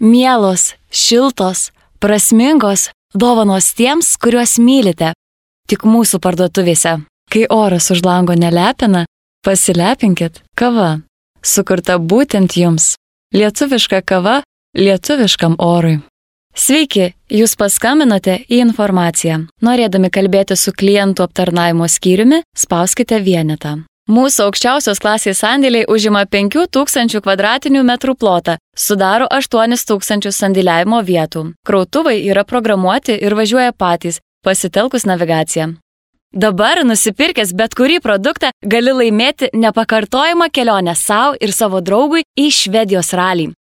Mielos, šiltos, prasmingos dovanos tiems, kuriuos mylite. Tik mūsų parduotuvėse. Kai oras už lango nelepina, pasilepinkit kava. Sukurta būtent jums. Lietuviška kava lietuviškam orui. Sveiki, jūs paskambinote į informaciją. Norėdami kalbėti su klientų aptarnavimo skyriumi, spauskite vienetą. Mūsų aukščiausios klasės sandėliai užima 5000 kvadratinių metrų plotą, sudaro 8000 sandėliavimo vietų. Krautuvai yra programuoti ir važiuoja patys, pasitelkus navigaciją. Dabar nusipirkęs bet kurį produktą gali laimėti nepakartojamą kelionę savo ir savo draugui į Švedijos ralį.